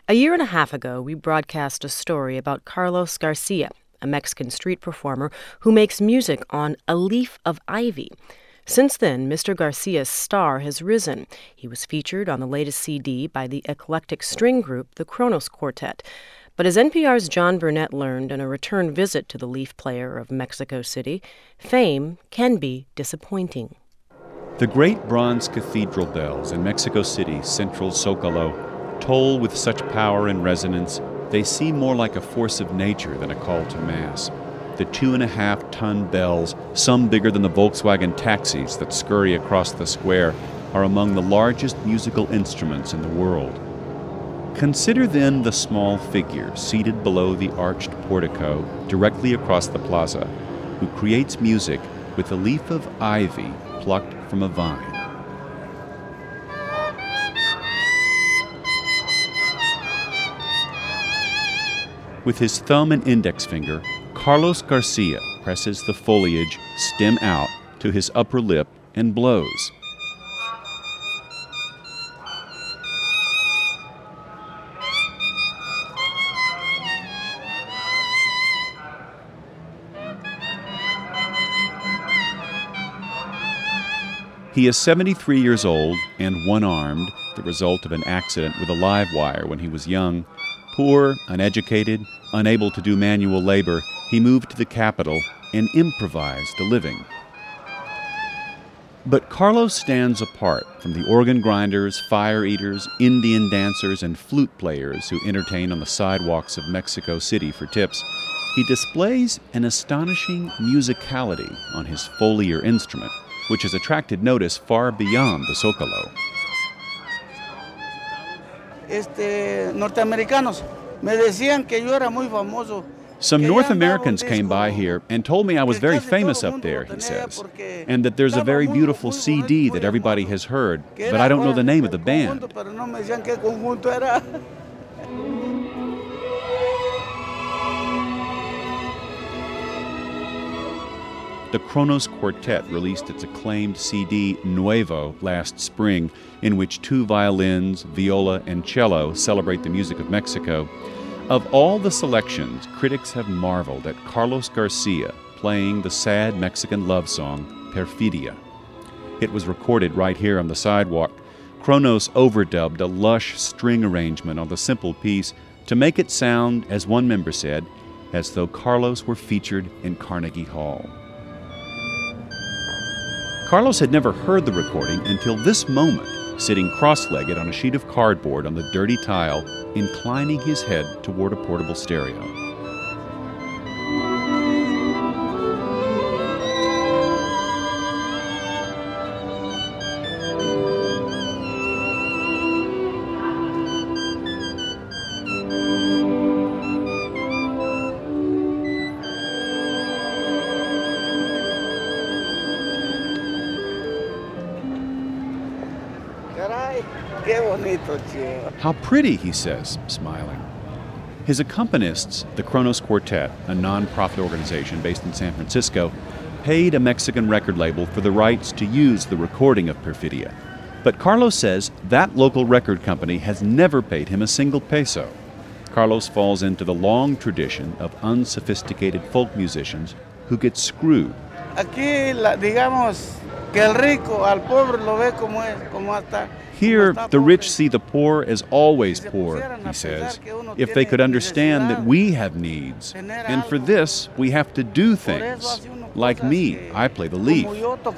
A year and a half ago, we broadcast a story about Carlos Garcia, a Mexican street performer who makes music on a leaf of ivy. Since then, Mr. Garcia's star has risen. He was featured on the latest CD by the eclectic string group, the Kronos Quartet. But as NPR's John Burnett learned in a return visit to the leaf player of Mexico City, fame can be disappointing. The great bronze cathedral bells in Mexico City's central Zócalo toll with such power and resonance, they seem more like a force of nature than a call to mass. The 2.5-ton bells, some bigger than the Volkswagen taxis that scurry across the square, are among the largest musical instruments in the world. Consider then the small figure seated below the arched portico directly across the plaza, who creates music with a leaf of ivy plucked from a vine. With his thumb and index finger, Carlos Garcia presses the foliage stem out to his upper lip and blows. He is 73 years old and one-armed, the result of an accident with a live wire when he was young. Poor, uneducated, unable to do manual labor, he moved to the capital and improvised a living. But Carlos stands apart from the organ grinders, fire eaters, Indian dancers, and flute players who entertain on the sidewalks of Mexico City for tips. He displays an astonishing musicality on his foliar instrument, which has attracted notice far beyond the Zócalo. Norteamericanos me decían que yo era muy famoso. Some North Americans came by here and told me I was very famous up there, he says, and that there's a very beautiful CD that everybody has heard, but I don't know the name of the band. The Kronos Quartet released its acclaimed CD, Nuevo, last spring, in which 2 violins, viola, and cello celebrate the music of Mexico. Of all the selections, critics have marveled at Carlos Garcia playing the sad Mexican love song, Perfidia. It was recorded right here on the sidewalk. Kronos overdubbed a lush string arrangement on the simple piece to make it sound, as one member said, as though Carlos were featured in Carnegie Hall. Carlos had never heard the recording until this moment, sitting cross-legged on a sheet of cardboard on the dirty tile, inclining his head toward a portable stereo. How pretty, he says, smiling. His accompanists, the Kronos Quartet, a non-profit organization based in San Francisco, paid a Mexican record label for the rights to use the recording of Perfidia. But Carlos says that local record company has never paid him a single peso. Carlos falls into the long tradition of unsophisticated folk musicians who get screwed. Here, the rich see the poor as always poor, he says, if they could understand that we have needs. And for this, we have to do things. Like me, I play the leaf.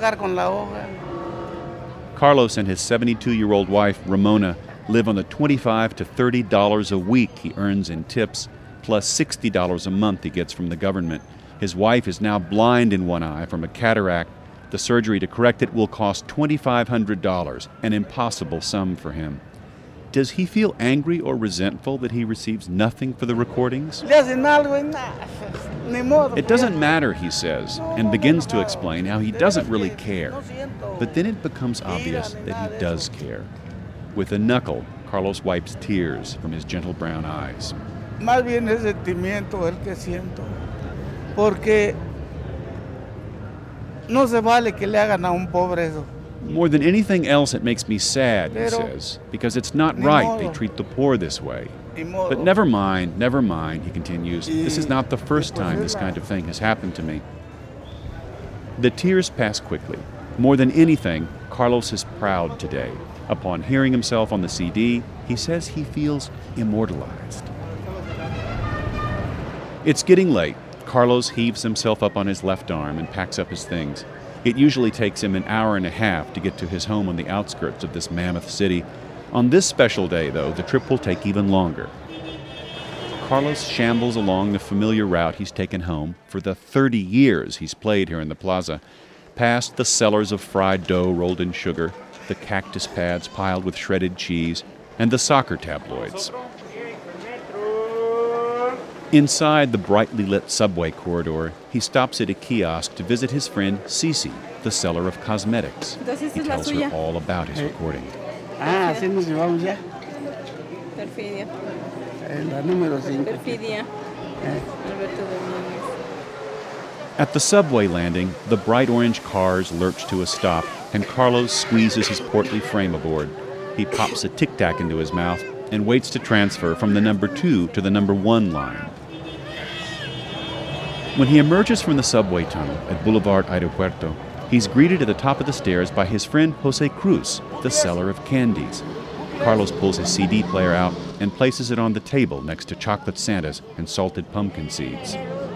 Carlos and his 72-year-old wife, Ramona, live on the $25 to $30 a week he earns in tips, plus $60 a month he gets from the government. His wife is now blind in one eye from a cataract. The surgery to correct it will cost $2,500, an impossible sum for him. Does he feel angry or resentful that he receives nothing for the recordings? It doesn't matter, he says, and begins to explain how he doesn't really care. But then it becomes obvious that he does care. With a knuckle, Carlos wipes tears from his gentle brown eyes. Más bien es sentimiento el que siento, porque no se vale que le hagan a un pobre eso. More than anything else, it makes me sad, he says, because it's not right they treat the poor this way. But never mind, he continues. This is not the first time this kind of thing has happened to me. The tears pass quickly. More than anything, Carlos is proud today. Upon hearing himself on the CD, he says he feels immortalized. It's getting late. Carlos heaves himself up on his left arm and packs up his things. It usually takes him an hour and a half to get to his home on the outskirts of this mammoth city. On this special day, though, the trip will take even longer. Carlos shambles along the familiar route he's taken home for the 30 years he's played here in the plaza, past the cellars of fried dough rolled in sugar, the cactus pads piled with shredded cheese, and the soccer tabloids. Inside the brightly lit subway corridor, he stops at a kiosk to visit his friend Cici, the seller of cosmetics. He tells her all about his recording. Así nos llevamos ya. Perfidia. La número 5. Perfidia. Alberto Domínguez. At the subway landing, the bright orange cars lurch to a stop, and Carlos squeezes his portly frame aboard. He pops a Tic Tac into his mouth and waits to transfer from the number 2 to the number 1 line. When he emerges from the subway tunnel at Boulevard Aeropuerto, he's greeted at the top of the stairs by his friend Jose Cruz, the seller of candies. Carlos pulls his CD player out and places it on the table next to chocolate Santas and salted pumpkin seeds.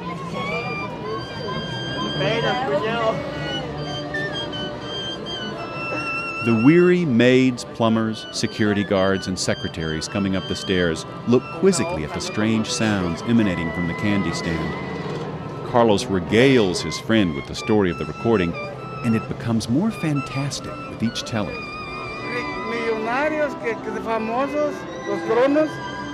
The weary maids, plumbers, security guards, and secretaries coming up the stairs look quizzically at the strange sounds emanating from the candy stand. Carlos regales his friend with the story of the recording, and it becomes more fantastic with each telling. Millonarios, que famosos, los cronos.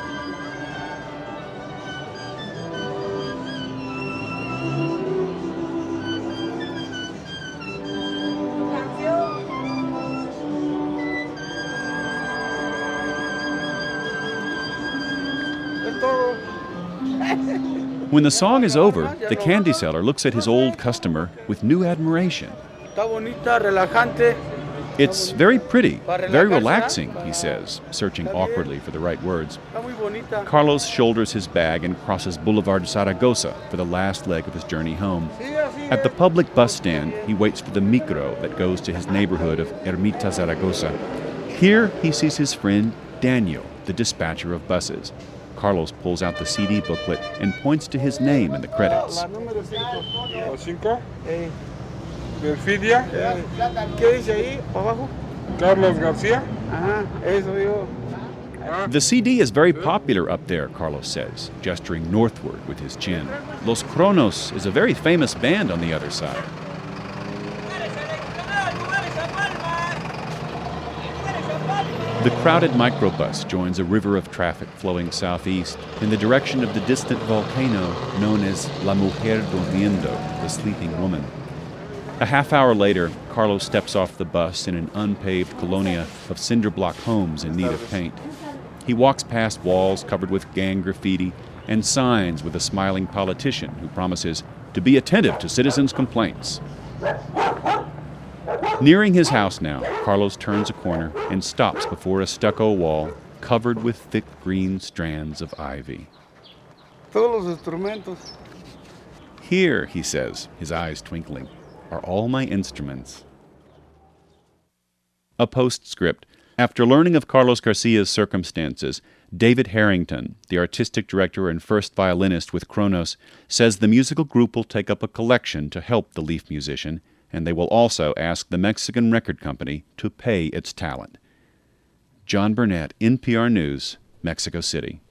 When the song is over, the candy seller looks at his old customer with new admiration. It's very pretty, very relaxing, he says, searching awkwardly for the right words. Carlos shoulders his bag and crosses Boulevard Zaragoza for the last leg of his journey home. At the public bus stand, he waits for the micro that goes to his neighborhood of Ermita Zaragoza. Here, he sees his friend Daniel, the dispatcher of buses. Carlos pulls out the CD booklet and points to his name in the credits. Perfidia. ¿Qué dice ahí abajo? Carlos Garcia. Eso digo. The CD is very popular up there, Carlos says, gesturing northward with his chin. Los Cronos is a very famous band on the other side. The crowded microbus joins a river of traffic flowing southeast in the direction of the distant volcano known as La Mujer Durmiendo, the sleeping woman. A half hour later, Carlos steps off the bus in an unpaved colonia of cinder block homes in need of paint. He walks past walls covered with gang graffiti and signs with a smiling politician who promises to be attentive to citizens' complaints. Nearing his house now, Carlos turns a corner and stops before a stucco wall covered with thick green strands of ivy. Todos los instrumentos. Here, he says, his eyes twinkling, are all my instruments. A postscript. After learning of Carlos Garcia's circumstances, David Harrington, the artistic director and first violinist with Kronos, says the musical group will take up a collection to help the Leaf musician, and they will also ask the Mexican record company to pay its talent. John Burnett, NPR News, Mexico City.